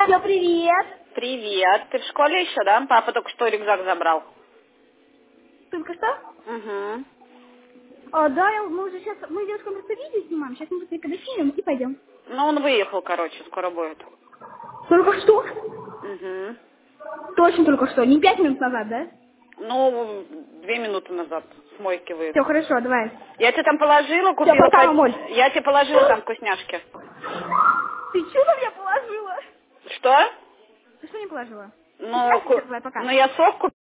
Алло, привет. Привет. Ты в школе еще, да? Папа только что рюкзак забрал. Только что? Угу. Да, мы уже сейчас, мы с девушкой просто видео снимаем, сейчас мы быстренько когда снимем и пойдем. Ну, он выехал, короче, скоро будет. Только что? Угу. Точно только что, не 5 минут назад, да? Ну, 2 минуты назад с мойки Все, выехал. хорошо, давай. Я тебе там положила, Все, купила... пока, мамуль. Я тебе положила там вкусняшки. Ты что на меня положила? Что? Ты что не положила? Ну, Вкусняшки, все, давай, пока. ну я сок купила.